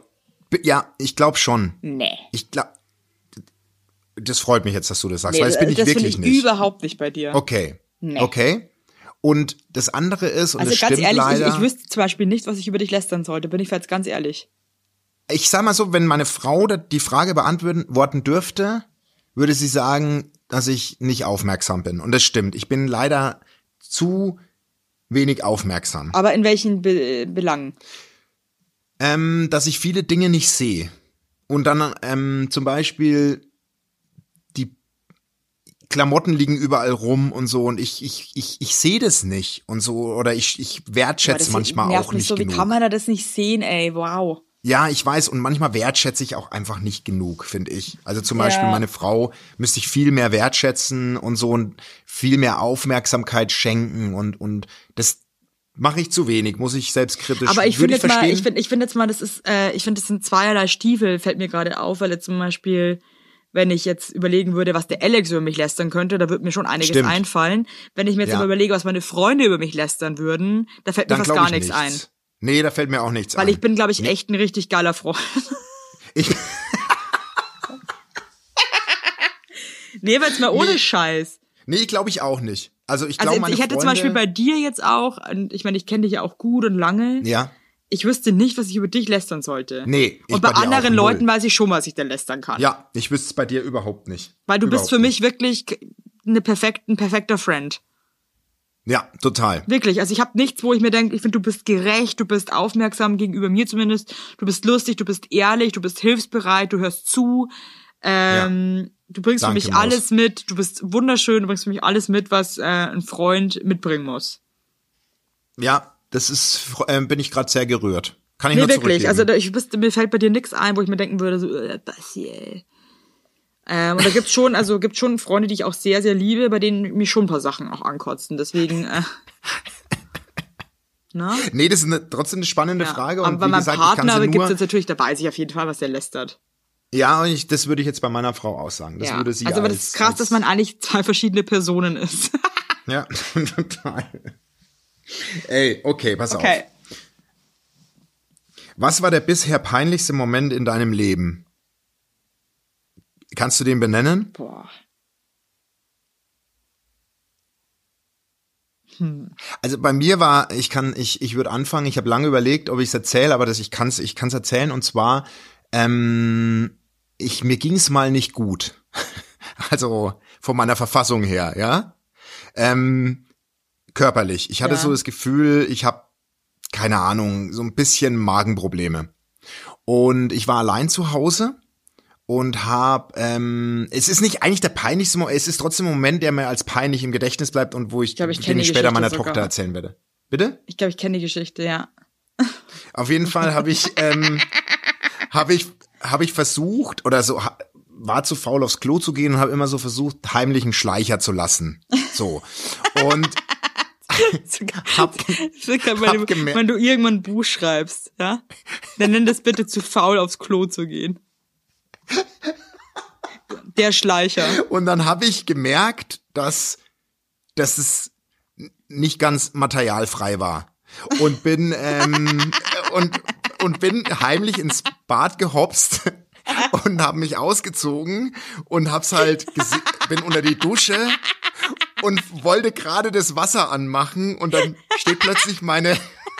Ja, ich glaube schon. Nee. Ich glaube, das freut mich jetzt, dass du das sagst, Nee, weil das bin ich wirklich finde ich nicht. überhaupt nicht bei dir. Okay. Nee. Okay. Und das andere ist, und Also das ganz stimmt ehrlich, leider. ich wüsste zum Beispiel nicht, was ich über dich lästern sollte, bin ich jetzt ganz ehrlich. Ich sag mal so, wenn meine Frau die Frage beantworten dürfte, würde sie sagen, dass ich nicht aufmerksam bin. Und das stimmt. Ich bin leider zu wenig aufmerksam. Aber in welchen Belangen? Dass ich viele Dinge nicht sehe. Und dann zum Beispiel die Klamotten liegen überall rum und so und ich sehe das nicht und so oder ich wertschätze manchmal auch nicht so, genug. Wie kann man das nicht sehen, ey, wow. Ja, ich weiß und manchmal wertschätze ich auch einfach nicht genug, finde ich. Also zum Beispiel meine Frau müsste ich viel mehr wertschätzen und so und viel mehr Aufmerksamkeit schenken und das mache ich zu wenig, muss ich selbstkritisch. Aber ich finde ich finde jetzt mal, das sind zweierlei Stiefel, fällt mir gerade auf, weil jetzt zum Beispiel, wenn ich jetzt überlegen würde, was der Alex über mich lästern könnte, da würde mir schon einiges einfallen. Wenn ich mir jetzt aber überlege, was meine Freunde über mich lästern würden, da fällt mir fast gar nichts ein. Nee, da fällt mir auch nichts ein. Weil ich bin, glaube ich, echt ein richtig geiler Freund. Nee, weil es mal ohne Scheiß. Nee, glaube ich auch nicht. Also ich glaube, meine ich hätte Freunde, zum Beispiel bei dir jetzt auch, und ich meine, ich kenne dich ja auch gut und lange. Ja. Ich wüsste nicht, was ich über dich lästern sollte. Nee. Und bei anderen Leuten weiß ich schon, was ich da lästern kann. Ja, ich wüsste es bei dir überhaupt nicht. Weil du bist für mich wirklich ein perfekter Friend. Ja, total. Wirklich, also ich habe nichts, wo ich mir denke, ich finde, du bist gerecht, du bist aufmerksam gegenüber mir zumindest, du bist lustig, du bist ehrlich, du bist hilfsbereit, du hörst zu, du bringst für mich alles mit, du bist wunderschön, du bringst für mich alles mit, was ein Freund mitbringen muss. Ja, das ist, bin ich gerade sehr gerührt. Kann ich nur wirklich, zurückgeben. also mir fällt bei dir nichts ein, wo ich mir denken würde, so, Bassi, ey. Und da gibt's schon Freunde, die ich auch sehr, sehr liebe, bei denen mich schon ein paar Sachen auch ankotzen. Deswegen, na? Nee, das ist trotzdem eine spannende Frage. Und bei wie meinem gesagt, Partner gibt's jetzt natürlich, da weiß ich auf jeden Fall, was der lästert. Ja, und das würde ich jetzt bei meiner Frau auch sagen. Das würde sie aber das ist krass, dass man eigentlich zwei verschiedene Personen ist. Ja, total. Ey, okay, pass auf. Was war der bisher peinlichste Moment in deinem Leben? Kannst du den benennen? Boah. Also bei mir war, ich würde anfangen, ich habe lange überlegt, ob ich es erzähle, aber ich kann es erzählen und zwar, mir ging es mal nicht gut. Also von meiner Verfassung her, ja. Körperlich. Ich hatte so das Gefühl, ich habe, keine Ahnung, so ein bisschen Magenprobleme. Und ich war allein zu Hause. Und es ist nicht eigentlich der peinlichste Moment, es ist trotzdem ein Moment, der mir als peinlich im Gedächtnis bleibt und wo den ich später meiner Tochter erzählen werde. Bitte? Ich glaube, ich kenne die Geschichte, ja. Auf jeden Fall habe ich versucht oder so, war zu faul aufs Klo zu gehen und habe immer so versucht, heimlich einen Schleicher zu lassen. So. Und wenn du irgendwann ein Buch schreibst, ja, dann nenn das bitte zu faul aufs Klo zu gehen. Der Schleicher. Und dann habe ich gemerkt, dass es nicht ganz materialfrei war. Und bin und bin heimlich ins Bad gehopst und habe mich ausgezogen und hab's halt bin unter die Dusche und wollte gerade das Wasser anmachen und dann steht plötzlich meine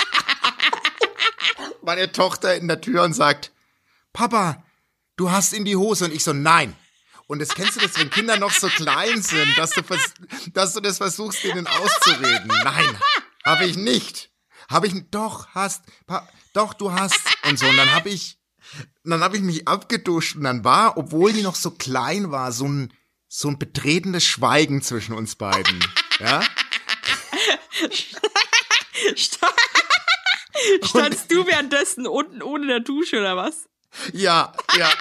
Tochter in der Tür und sagt: Papa, du hast in die Hose. Und ich so: Nein. Und das kennst du das, wenn Kinder noch so klein sind, dass du das versuchst, denen auszureden. Nein, habe ich nicht. Doch, du hast. Und so. Und dann habe ich mich abgeduscht und dann war, obwohl die noch so klein war, so ein betretenes Schweigen zwischen uns beiden. Ja? Standst du währenddessen unten ohne der Dusche oder was? Ja.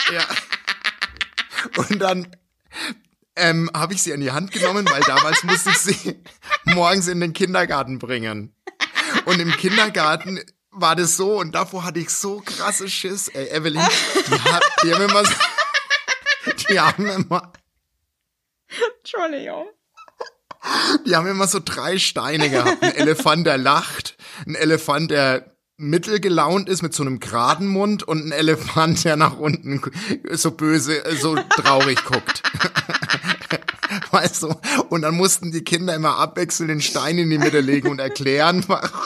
Und dann habe ich sie in die Hand genommen, weil damals musste ich sie morgens in den Kindergarten bringen. Und im Kindergarten war das so und davor hatte ich so krasse Schiss. Ey, Evelyn, die haben immer Entschuldigung. Die haben immer so 3 Steine gehabt. Ein Elefant, der lacht, ein Elefant, der mittelgelaunt ist mit so einem geraden Mund und ein Elefant, der nach unten so böse, so traurig guckt. Weißt du? Und dann mussten die Kinder immer abwechselnd den Stein in die Mitte legen und erklären,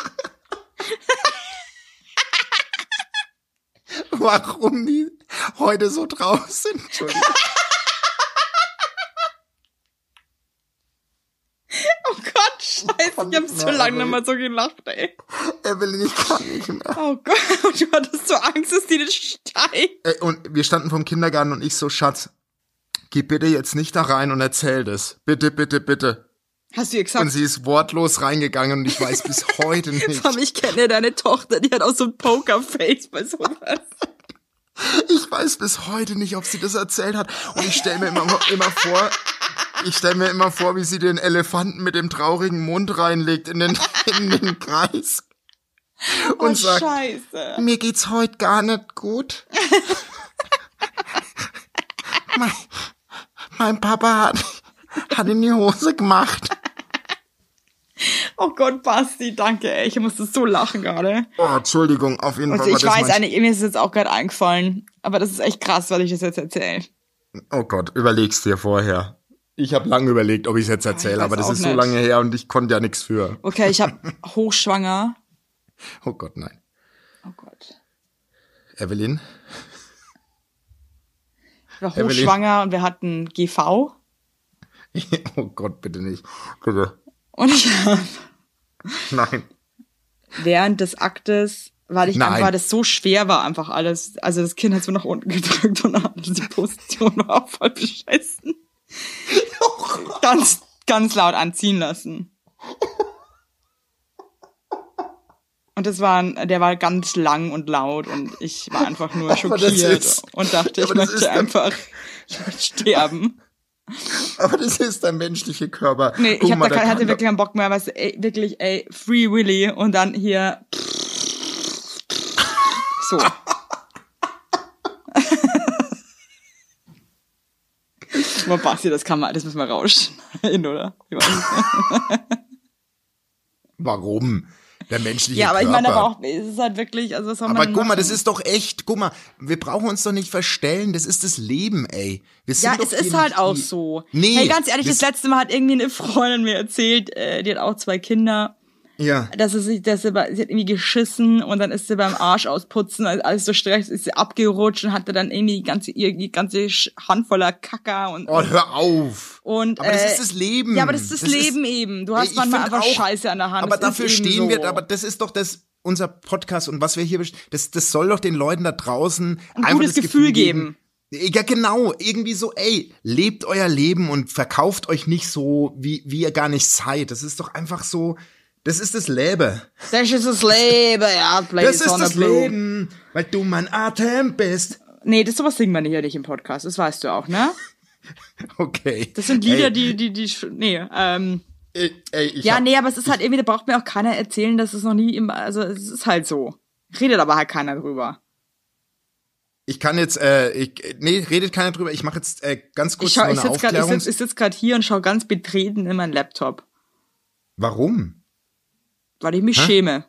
warum die heute so traurig sind. Entschuldigung. Oh Gott, scheiße, ich hab so lange nicht mehr so gelacht, ey. Evelyn, ich kann nicht mehr. Oh Gott, du hattest so Angst, dass die nicht steigt. Und wir standen vom Kindergarten und ich so, Schatz, geh bitte jetzt nicht da rein und erzähl das. Bitte, bitte, bitte. Hast du ihr gesagt? Und sie ist wortlos reingegangen und ich weiß bis heute nicht. Ich kenne deine Tochter, die hat auch so ein Pokerface bei sowas. Ich weiß bis heute nicht, ob sie das erzählt hat. Und ich stelle mir immer vor, wie sie den Elefanten mit dem traurigen Mund reinlegt in den Kreis. Und sagt, Scheiße. Mir geht's heute gar nicht gut. mein Papa hat in die Hose gemacht. Oh Gott, Basti, danke, ey. Ich musste so lachen gerade. Oh, Entschuldigung, auf jeden Fall. Ich weiß eigentlich, mir ist es jetzt auch gerade eingefallen. Aber das ist echt krass, weil ich das jetzt erzähle. Oh Gott, überleg's dir vorher. Ich habe lange überlegt, ob ich es jetzt erzähle, aber das ist so lange her und ich konnte ja nichts für. Okay, ich habe hochschwanger. Oh Gott, nein. Oh Gott. Evelyn? Ich war hochschwanger und wir hatten GV. Oh Gott, bitte nicht. Bitte. Und ich habe Nein. während des Aktes, weil das so schwer war einfach alles. Also das Kind hat so nach unten gedrückt und die Position war auch voll beschissen. Ganz, ganz laut anziehen lassen. Und der war ganz lang und laut und ich war einfach nur schockiert und dachte, ich möchte sterben. Aber das ist der menschliche Körper. Nee, ich hatte wirklich keinen Bock mehr, weißt du, wirklich, Free Willy und dann hier so. Boah, Basti, das müssen wir rausschneiden, oder? Ich weiß nicht. Warum? Der menschliche Körper. Ja, aber ich meine aber auch, es ist halt wirklich, also was soll man Aber guck machen? mal, das ist doch echt, guck mal, wir brauchen uns doch nicht verstellen, das ist das Leben, ey. Ja, es ist halt auch so. Nee. Hey, ganz ehrlich, das letzte Mal hat irgendwie eine Freundin mir erzählt, die hat auch 2 Kinder. Ja. Sie hat irgendwie geschissen und dann ist sie beim Arsch ausputzen, alles so stress, ist sie abgerutscht und hatte dann irgendwie die ganze Hand voller Kacker und. Oh, hör auf. Aber das ist das Leben. Ja, aber das ist das Leben eben. Du hast manchmal einfach Scheiße an der Hand. Aber dafür stehen wir, aber das ist doch unser Podcast und was wir hier, das soll doch den Leuten da draußen ein einfach gutes Gefühl geben. Ja, genau, irgendwie so, lebt euer Leben und verkauft euch nicht so, wie ihr gar nicht seid. Das ist doch einfach so. Das ist das Leben. Das ist das Leben, ja. Das ist das Leben, weil du mein Atem bist. Nee, sowas singen wir nicht im Podcast, das weißt du auch, ne? Okay. Das sind Lieder, nee, aber es ist halt irgendwie, da braucht mir auch keiner erzählen, dass es noch nie also es ist halt so. Redet aber halt keiner drüber. Ich kann jetzt, redet keiner drüber, ich mache jetzt ganz kurz eine Aufklärung. Ich sitze gerade hier und schaue ganz betreten in meinen Laptop. Warum? Weil ich mich schäme.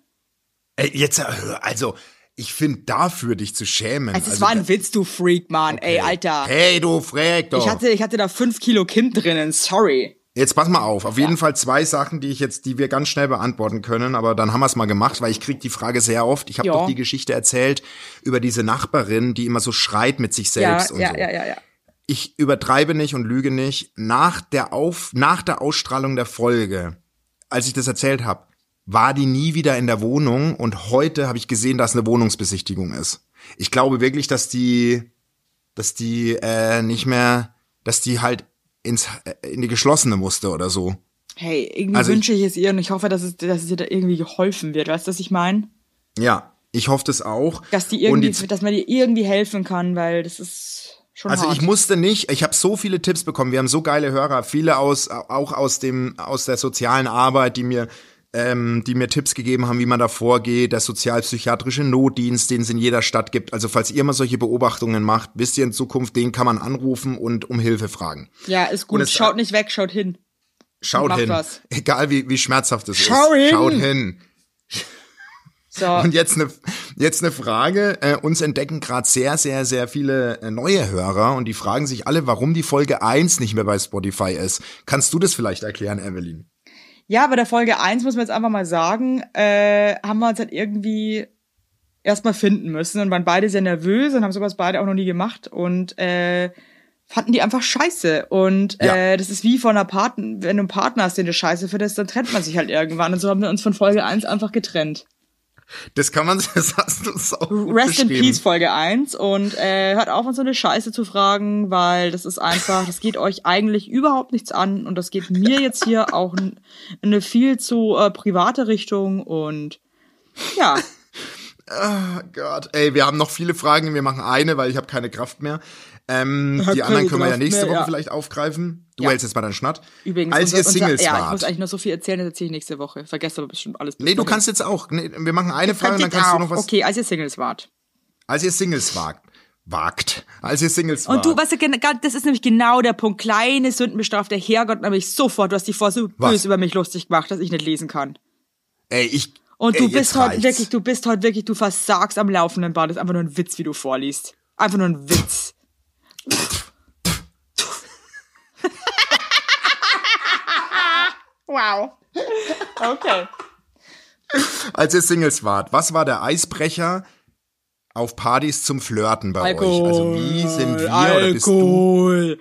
Also, ich finde dafür dich zu schämen. Also, es war ein Witz, du Freak, Mann. Okay. Ey, Alter. Hey, du Freak, doch. Ich hatte da 5 Kilo Kind drinnen, sorry. Jetzt pass mal auf jeden Fall 2 Sachen, die wir ganz schnell beantworten können, aber dann haben wir es mal gemacht, weil ich krieg die Frage sehr oft. Ich habe doch die Geschichte erzählt über diese Nachbarin, die immer so schreit mit sich selbst und so. Ja. Ich übertreibe nicht und lüge nicht. Nach der Ausstrahlung der Folge, als ich das erzählt habe, war die nie wieder in der Wohnung und heute habe ich gesehen, dass eine Wohnungsbesichtigung ist. Ich glaube wirklich, dass die nicht mehr, dass die halt in die geschlossene musste oder so. Hey, irgendwie wünsche ich es ihr und ich hoffe, dass es ihr da irgendwie geholfen wird. Weißt du, was ich meine? Ja, ich hoffe das auch. Dass man ihr irgendwie helfen kann, weil das ist schon hart. Ich musste nicht, ich habe so viele Tipps bekommen, wir haben so geile Hörer, viele aus der sozialen Arbeit, die mir Tipps gegeben haben, wie man da vorgeht, der sozialpsychiatrische Notdienst, den es in jeder Stadt gibt. Also falls ihr mal solche Beobachtungen macht, wisst ihr in Zukunft, den kann man anrufen und um Hilfe fragen. Ja, ist gut. Schaut nicht weg, schaut hin. Schaut hin. Was. Egal wie schmerzhaft es ist. Schaut hin. Schaut hin. So. Und jetzt eine Frage. Uns entdecken gerade sehr, sehr, sehr viele neue Hörer und die fragen sich alle, warum die Folge 1 nicht mehr bei Spotify ist. Kannst du das vielleicht erklären, Evelyn? Ja, bei der Folge 1 muss man jetzt einfach mal sagen, haben wir uns halt irgendwie erstmal finden müssen und waren beide sehr nervös und haben sowas beide auch noch nie gemacht und fanden die einfach scheiße. Und das ist wie von wenn du einen Partner hast, den du scheiße findest, dann trennt man sich halt irgendwann. Und so haben wir uns von Folge 1 einfach getrennt. Das hast du so Rest in Peace Folge 1 und hört auf, uns so eine Scheiße zu fragen, weil das ist einfach, das geht euch eigentlich überhaupt nichts an und das geht mir jetzt hier auch in eine viel zu private Richtung und ja. Oh Gott, ey, wir haben noch viele Fragen, wir machen eine, weil ich habe keine Kraft mehr. Die anderen können wir ja nächste Woche vielleicht aufgreifen. Du hältst jetzt mal deinen Schnatt. Übrigens, als ihr Singles wart. Ja, ich muss eigentlich noch so viel erzählen, das erzähle ich nächste Woche. Vergesst aber bestimmt alles. Nee, du kannst jetzt auch. Nee, wir machen eine Frage und dann kannst du noch was. Okay, als ihr Singles wart. Als ihr Singles wagt. Als ihr Singles wart. Und du, weißt du, das ist nämlich genau der Punkt. Kleine Sünden bestraft der Herrgott nämlich sofort. Du hast dich vorher so böse über mich lustig gemacht, dass ich nicht lesen kann. Ey, Und du bist heute wirklich, du versagst am laufenden Band. Das ist einfach nur ein Witz, wie du vorliest. Einfach nur ein Witz. Wow. Okay. Als ihr Singles wart, was war der Eisbrecher auf Partys zum Flirten bei Alkohol, euch? Also wie sind wir oder bist du?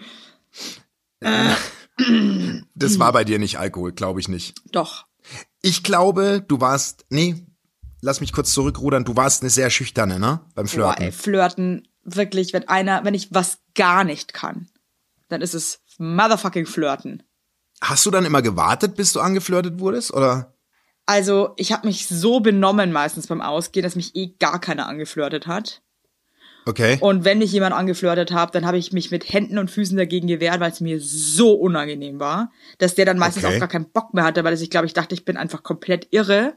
Das war bei dir nicht Alkohol, glaube ich nicht. Doch. Ich glaube, lass mich kurz zurückrudern, du warst eine sehr schüchterne, ne? Beim Flirten. Boah, ey, Flirten, wirklich, wenn ich was gar nicht kann, dann ist es motherfucking Flirten. Hast du dann immer gewartet, bis du angeflirtet wurdest, oder? Also, ich habe mich so benommen meistens beim Ausgehen, dass mich gar keiner angeflirtet hat. Okay. Und wenn mich jemand angeflirtet hat, dann habe ich mich mit Händen und Füßen dagegen gewehrt, weil es mir so unangenehm war, dass der dann meistens auch gar keinen Bock mehr hatte, weil ich dachte, ich bin einfach komplett irre.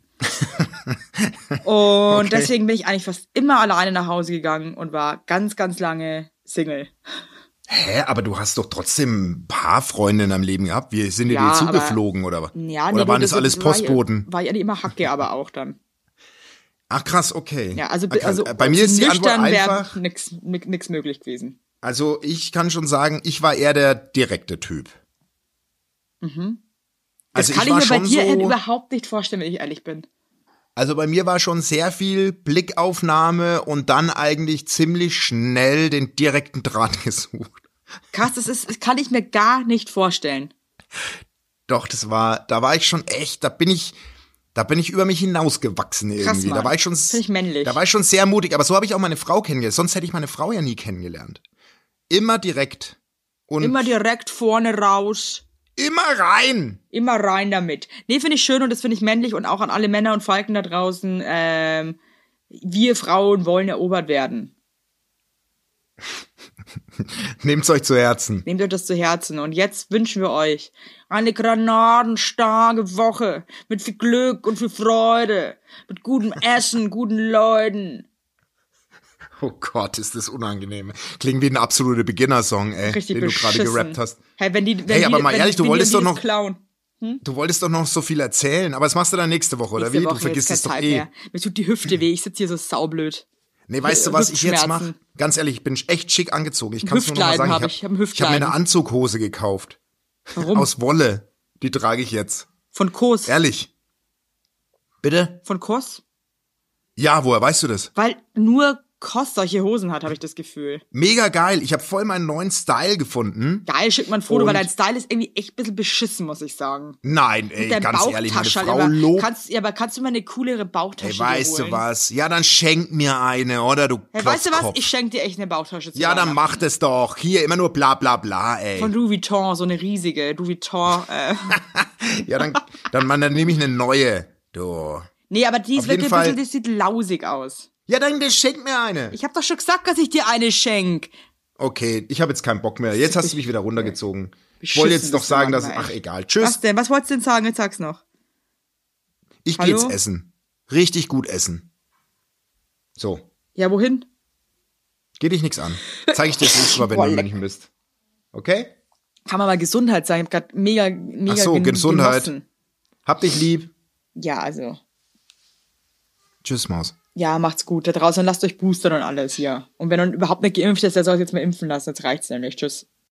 Und deswegen bin ich eigentlich fast immer alleine nach Hause gegangen und war ganz, ganz lange Single. Hä, aber du hast doch trotzdem ein paar Freunde in deinem Leben gehabt. Wir sind dir zugeflogen, oder? Ja, oder waren das alles Postboten? War ja nicht immer Hacke, aber auch dann. Ach krass, okay. Ja, also bei mir ist die Antwort einfach nix möglich gewesen. Also ich kann schon sagen, ich war eher der direkte Typ. Mhm. Also das kann ich mir bei dir überhaupt nicht vorstellen, wenn ich ehrlich bin. Also bei mir war schon sehr viel Blickaufnahme und dann eigentlich ziemlich schnell den direkten Draht gesucht. Krass, das kann ich mir gar nicht vorstellen. Doch, da war ich schon echt, da bin ich über mich hinausgewachsen irgendwie. Krass, Mann. Da war ich schon, Finde ich männlich. Da war ich schon sehr mutig, aber so habe ich auch meine Frau kennengelernt. Sonst hätte ich meine Frau ja nie kennengelernt. Immer direkt. Und immer direkt vorne raus. Immer rein! Immer rein damit. Nee, finde ich schön und das finde ich männlich und auch an alle Männer und Falken da draußen. Wir Frauen wollen erobert werden. Nehmt's euch zu Herzen. Nehmt euch das zu Herzen. Und jetzt wünschen wir euch eine granatenstarke Woche. Mit viel Glück und viel Freude. Mit gutem Essen, guten Leuten. Oh Gott, ist das unangenehm. Klingt wie ein absoluter Beginner-Song, ey, richtig den beschissen. du gerade gerappt hast. Hey, aber mal ehrlich, du wolltest doch noch klauen. Du wolltest doch noch so viel erzählen, aber das machst du dann nächste Woche, oder wie? Du vergisst es doch eh. Mehr. Mir tut die Hüfte weh, ich sitze hier so saublöd. Nee, weißt du, was ich jetzt mache? Ganz ehrlich, ich bin echt schick angezogen. Ich kann es nur noch mal sagen, ich hab mir eine Anzughose gekauft. Warum? Aus Wolle. Die trage ich jetzt. Von Kos. Ehrlich. Bitte? Von Kos? Ja, woher weißt du das? Weil nur Kos solche Hosen hat, habe ich das Gefühl. Mega geil. Ich habe voll meinen neuen Style gefunden. Geil, schick mal ein Foto, weil dein Style ist irgendwie echt ein bisschen beschissen, muss ich sagen. Nein, ey, ganz ehrlich, meine Frau lobt. Aber kannst du mal eine coolere Bauchtasche holen? Weißt du was? Ja, dann schenk mir eine, oder du Klotzkopf. Weißt du was? Ich schenk dir echt eine Bauchtasche. Ja, dann mach das doch. Hier immer nur bla bla bla, ey. Von Louis Vuitton, so eine riesige Louis Vuitton. Ja, dann nehme ich eine neue. Du. Nee, aber die ist wirklich ein bisschen, die sieht lausig aus. Ja, dann schenk mir eine. Ich hab doch schon gesagt, dass ich dir eine schenk. Okay, ich habe jetzt keinen Bock mehr. Jetzt hast du mich wieder runtergezogen. Ich wollte jetzt noch sagen, dass... Ach, egal. Tschüss. Was denn? Was wolltest du denn sagen? Jetzt sag's noch. Ich geh jetzt essen. Richtig gut essen. So. Ja, wohin? Geh dich nichts an. Zeig ich dir das nächste Mal, wenn du in München bist. Okay? Kann man mal Gesundheit sagen. Ich hab grad mega Ach so, Gesundheit. genossen. Hab dich lieb. Ja, also... Tschüss, Maus. Ja, macht's gut da draußen, lasst euch boostern und alles, ja. Und wenn ihr überhaupt nicht geimpft ist, der soll sich jetzt mal impfen lassen, jetzt reicht's nämlich. Tschüss.